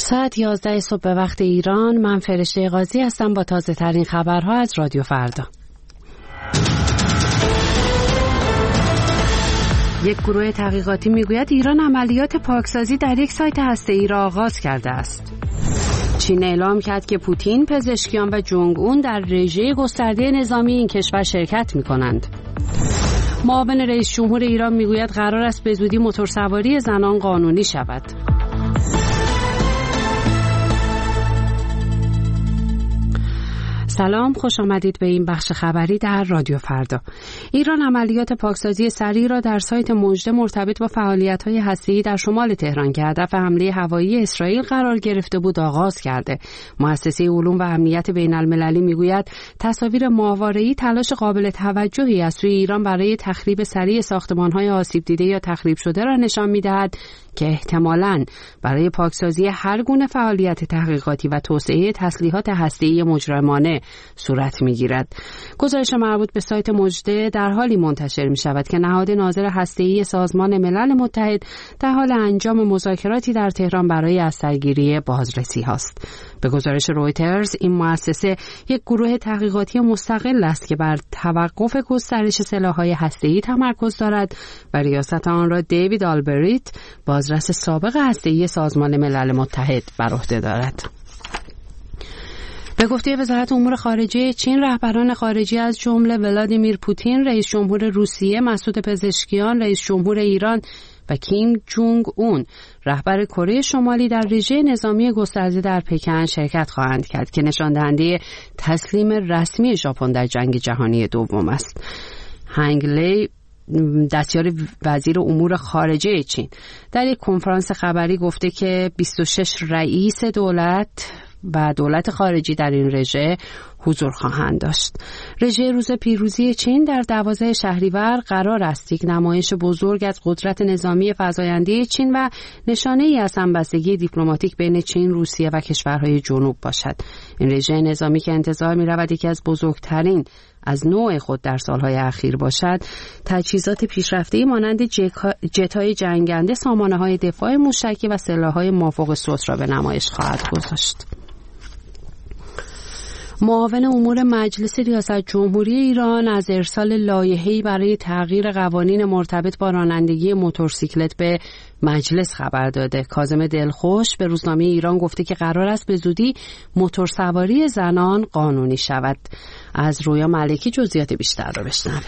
ساعت 11 صبح به وقت ایران. من فرشته قاضی هستم با تازه ترین خبرها از رادیو فردا. یک گروه تحقیقاتی میگوید ایران عملیات پاکسازی در یک سایت هسته‌ای را آغاز کرده است. چین اعلام کرد که پوتین، پزشکیان و جونگ اون در رژه گسترده نظامی این کشور شرکت می‌کنند. معاون رئیس جمهور ایران میگوید قرار است به زودی موتورسواری زنان قانونی شود. سلام، خوش آمدید به این بخش خبری در رادیو فردا. ایران عملیات پاکسازی سریع را در سایت مژده مرتبط با فعالیت‌های هسته‌ای در شمال تهران که هدف حمله هوایی اسرائیل قرار گرفته بود آغاز کرده. مؤسسه علوم و امنیت بین‌المللی میگوید تصاویر ماهواره‌ای تلاش قابل توجهی از سوی ایران برای تخریب سریع ساختمان‌های آسیب دیده یا تخریب شده را نشان می‌دهد که احتمالاً برای پاکسازی هر گونه فعالیت تحقیقاتی و توسعه تسلیحات هسته‌ای مجرمانه صورت می‌گیرد. گزارش مربوط به سایت مژده در حالی منتشر می‌شود که نهاد ناظر هسته‌ای سازمان ملل متحد در حال انجام مذاکراتی در تهران برای از سرگیری بازرسی است. به گزارش رویترز این مؤسسه یک گروه تحقیقاتی مستقل است که بر توقف گسترش سلاح‌های هسته‌ای تمرکز دارد و ریاست آن را دیوید آلبریت، بازرس سابق هسته‌ای سازمان ملل متحد، بر عهده دارد. به گفته وزارت امور خارجه چین، رهبران خارجی از جمله ولادیمیر پوتین، رئیس جمهور روسیه، مسعود پزشکیان، رئیس جمهور ایران و کیم جونگ اون، رهبر کره شمالی، در رژه نظامی گسترده در پکن شرکت خواهند کرد که نشان دهنده تسلیم رسمی ژاپن در جنگ جهانی دوم است. هنگ لی، دستیار وزیر امور خارجه چین، در یک کنفرانس خبری گفته که 26 رئیس دولت و دولت خارجی در این رژه حضور خواهند داشت. رژه روز پیروزی چین در 12 شهریور قرار است یک نمایش بزرگ از قدرت نظامی فزاینده چین و نشانه‌ای از همبستگی دیپلماتیک بین چین، روسیه و کشورهای جنوب باشد. این رژه نظامی که انتظار می‌رود یکی از بزرگترین از نوع خود در سالهای اخیر باشد، تجهیزات پیشرفته‌ای مانند جت‌های جنگنده، سامانه‌های دفاع موشکی و سلاح‌های مافوق صوت را به نمایش خواهد گذاشت. معاون امور مجلس ریاست جمهوری ایران از ارسال لایحه‌ای برای تغییر قوانین مرتبط با رانندگی موتورسیکلت به مجلس خبر داده. کاظم دلخوش به روزنامه ایران گفته که قرار است به زودی موتورسواری زنان قانونی شود. از رویا ملکی جزئیات بیشتر را بشنویم.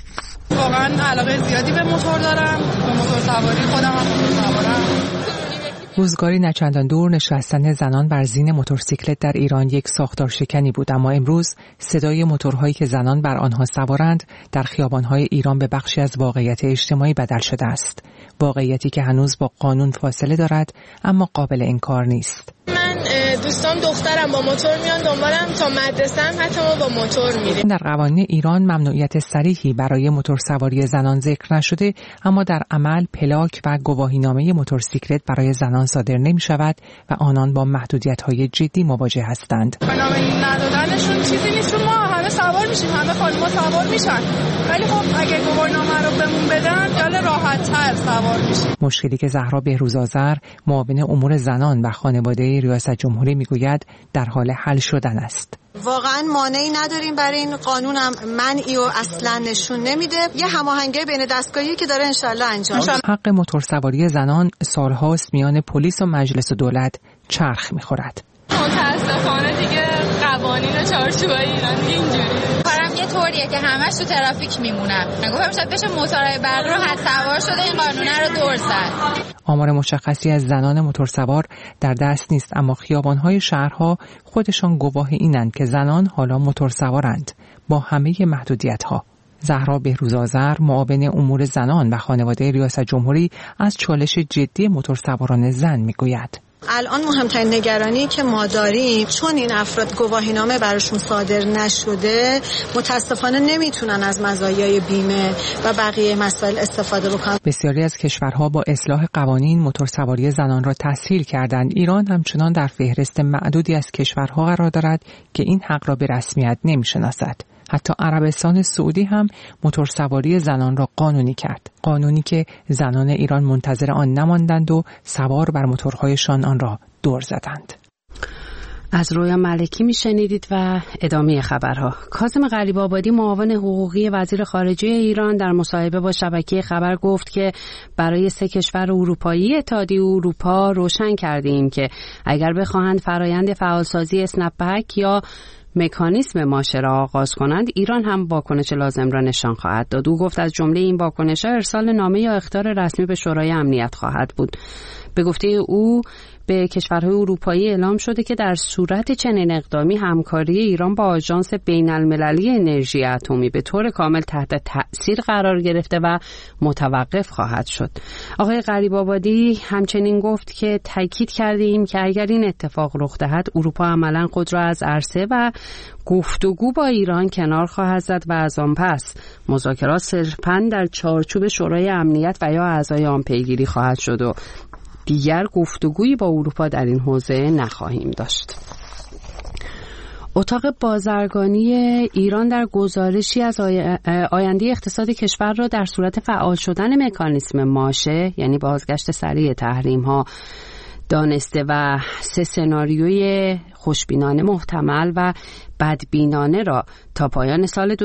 واقعا علاقه زیادی به موتور دارم، به موتورسواری، خودم هم موتورسوارم. روزگاری نچندان دور نشستن زنان بر زین موتورسیکلت در ایران یک ساختار شکنی بود، اما امروز صدای موتورهایی که زنان بر آنها سوارند در خیابان‌های ایران به بخشی از واقعیت اجتماعی بدل شده است. واقعیتی که هنوز با قانون فاصله دارد اما قابل انکار نیست. من دوستان دخترم با موتور میان دنبالم تا مدرسه‌ام، حتی ما با موتور میریم. در قوانین ایران ممنوعیت صریحی برای موتورسواری زنان ذکر نشده، اما در عمل پلاک و گواهینامه موتورسیکلت برای زنان صادر نمی شود و آنان با محدودیت‌های جدی مواجه هستند. بنابراین ندادنشون چیزی نیست، چون ما همه سوار میشیم، همه خانم‌ها سوار میشن، ولی خب اگه گواهینامه رو بهمون بدن خیال راحت‌تر سوار میشیم. مشکلی که زهرا بهروزآذر، معاون امور زنان و خانواده ریاست جمهوری میگوید در حال حل شدن است. واقعا مانعی نداریم برای این قانون، هم منعی و اصلا نشون نمیده. یه هماهنگی بین دستگاهی که داره انشالله انجام میشه. حق موتورسواری زنان سالهاست میان پلیس و مجلس و دولت چرخ میخورد. متاسفانه دیگه قوانین چارچوبای ایران دیگه اینجوریه. کارم یه طوریه که همش تو ترافیک میمونم. گفتم شاید بشه موتورهای برق رو حد سوار شده این قانونه رو دور زد. آمار مشخصی از زنان موتورسوار در دست نیست، اما خیابان‌های شهرها خودشان گواه اینند که زنان حالا موتورسوارند با همه محدودیت‌ها. زهرا بهروزآذر، معاون امور زنان و خانواده ریاست جمهوری، از چالش جدی موتورسواران زن میگوید. الان مهمترین نگرانی که ما داریم، چون این افراد گواهینامه براشون صادر نشده، متاسفانه نمیتونن از مزایای بیمه و بقیه مسائل استفاده بکنن. بسیاری از کشورها با اصلاح قوانین موتورسواری زنان را تسهیل کردند. ایران همچنان در فهرست معدودی از کشورها قرار دارد که این حق را به رسمیت نمیشناسد. حتی عربستان سعودی هم موتورسواری زنان را قانونی کرد. قانونی که زنان ایران منتظر آن نماندند و سوار بر موتورهایشان آن را دور زدند. از رویا ملکی میشنیدید و ادامه خبرها. کاظم غریب‌آبادی معاون حقوقی وزیر خارجه ایران در مصاحبه با شبکه خبر گفت که برای 3 کشور اروپایی اتحادیه اروپا روشن کردیم که اگر بخواهند فرایند فعالسازی اسنپ‌بک یا مکانیسم ماشه را آغاز کنند، ایران هم واکنش لازم را نشان خواهد داد. او گفت از جمله این واکنش‌ها ارسال نامه یا اخطار رسمی به شورای امنیت خواهد بود. به گفته او به کشورهای اروپایی اعلام شده که در صورت چنین اقدامی همکاری ایران با آژانس بین‌المللی انرژی اتمی به طور کامل تحت تأثیر قرار گرفته و متوقف خواهد شد. آقای غریب‌آبادی همچنین گفت که تاکید کردیم که اگر این اتفاق رخ دهد، اروپا عملاً خود را از عرصه و گفتگو با ایران کنار خواهد زد و از آن پس مذاکرات صرفاً در چارچوب شورای امنیت و یا اعضای آن پیگیری خواهد شد و دیگر گفتگویی با اروپا در این حوزه نخواهیم داشت. اتاق بازرگانی ایران در گزارشی از آینده اقتصاد کشور را در صورت فعال شدن مکانیسم ماشه، یعنی بازگشت سریع تحریم‌ها، دانسته و 3 سناریوی خوشبینانه محتمل و بدبینانه را تا پایان سال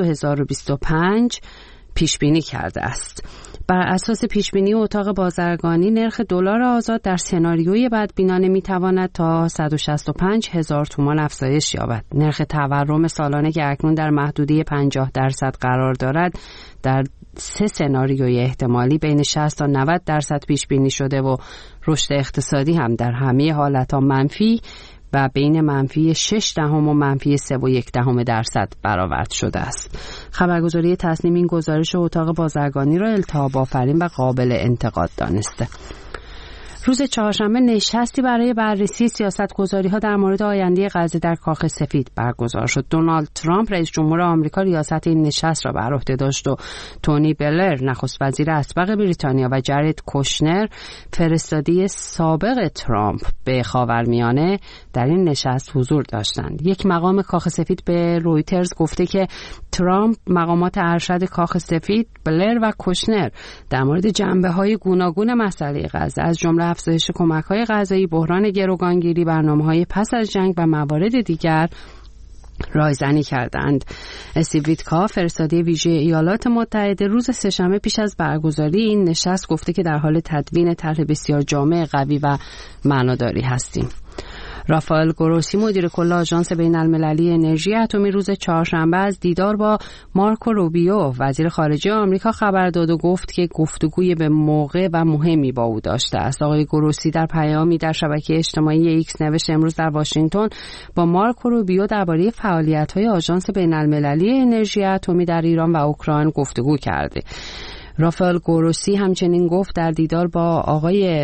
2025 پیش بینی کرده است. بر اساس پیشبینی اتاق بازرگانی، نرخ دلار آزاد در سناریوی بدبینانه میتواند تا 165,000 تومان افزایش یابد. نرخ تورم سالانه که اکنون در محدوده 50% قرار دارد، در 3 سناریوی احتمالی بین 60 تا 90% پیش بینی شده و رشد اقتصادی هم در همه حالتها منفی و بین منفی 6 و منفی 3.1% برآورد شده است. خبرگزاری تصنیم این گزارش اتاق بازرگانی را التهاب آفرین و قابل انتقاد دانسته. روز چهارشنبه نشستی برای بررسی سیاست‌گذاری‌ها در مورد آینده غزه در کاخ سفید برگزار شد. دونالد ترامپ رئیس جمهور آمریکا ریاست این نشست را بر عهده داشت و تونی بلر نخست وزیر اسبق بریتانیا و جارد کوشنر فرستاده سابق ترامپ به خاورمیانه در این نشست حضور داشتند. یک مقام کاخ سفید به رویترز گفته که ترامپ، مقامات ارشد کاخ سفید، بلر و کوشنر در مورد جنبه‌های گوناگون مسئله غزه از جمله افزایش کمک‌های غذایی، بحران گروگانگیری، برنامه‌های پس از جنگ و موارد دیگر رایزنی کردند. استیو ویتکاف، فرستاده ویژه ایالات متحده، روز سه‌شنبه پیش از برگزاری این نشست گفته که در حال تدوین طرح بسیار جامع، قوی و معناداری هستیم. رافائل گروسی، مدیر کل آژانس بین‌المللی انرژی اتمی، روز چهارشنبه از دیدار با مارکو روبیو، وزیر خارجه آمریکا، خبر داد و گفت که گفتگوی به موقع و مهمی با او داشته است. آقای گروسی در پیامی در شبکه اجتماعی ایکس نوشت امروز در واشنگتن با مارکو روبیو درباره فعالیت‌های آژانس بین‌المللی انرژی اتمی در ایران و اوکراین گفتگو کرده. رافائل گروسی همچنین گفت در دیدار با آقای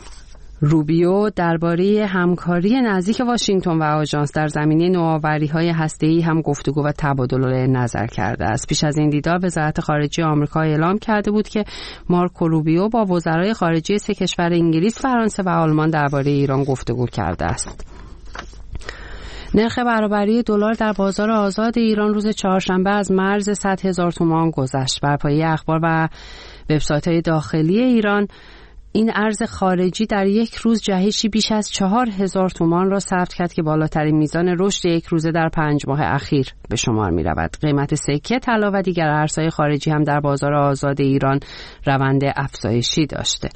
روبیو درباره همکاری نزدیک واشنگتن و آژانس در زمینه نوآوری‌های هسته‌ای هم گفتگو و تبادل نظر کرده است. پیش از این دیدار وزارت خارجه آمریکا اعلام کرده بود که مارکو روبیو با وزرای خارجه 3 کشور انگلیس، فرانسه و آلمان درباره ایران گفتگو کرده است. نرخ برابری دلار در بازار آزاد ایران روز چهارشنبه از مرز 100,000 تومان گذشت. بر پایه اخبار و وبسایت‌های داخلی ایران، این ارز خارجی در یک روز جهشی بیش از 4,000 تومان را ثبت کرد که بالاترین میزان رشد یک روزه در 5 ماه اخیر به شمار می رود. قیمت سکه طلا و دیگر ارزهای خارجی هم در بازار آزاد ایران روند افزایشی داشته.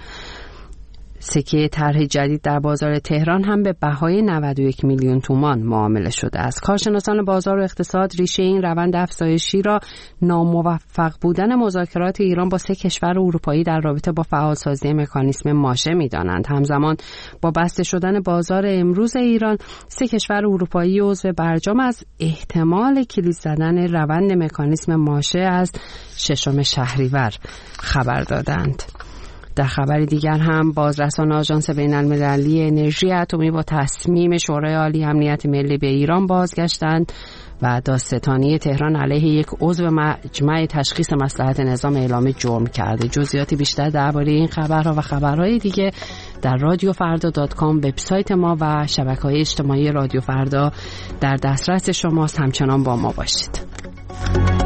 سکه طرح جدید در بازار تهران هم به بهای 91 میلیون تومان معامله شده است. کارشناسان بازار و اقتصاد ریشه این روند افزایشی را ناموفق بودن مذاکرات ایران با 3 کشور اروپایی در رابطه با فعالسازی مکانیسم ماشه می‌دانند. همزمان با بسته شدن بازار امروز ایران، 3 کشور اروپایی عضو برجام از احتمال کلید زدن روند مکانیسم ماشه از 6 شهریور خبر دادند. در خبر دیگر هم بازرسان آژانس بین‌المللی انرژی اتمی با تصمیم شورای عالی امنیت ملی به ایران بازگشتند و دادستانی تهران علیه یک عضو مجمع تشخیص مصلحت نظام اعلام جرم کرده. جزئیات بیشتر درباره این خبرها و خبرهای دیگه در radiofrda.com، وبسایت ما و شبکه‌های اجتماعی رادیو فردا در دسترس شماست. همچنان با ما باشید.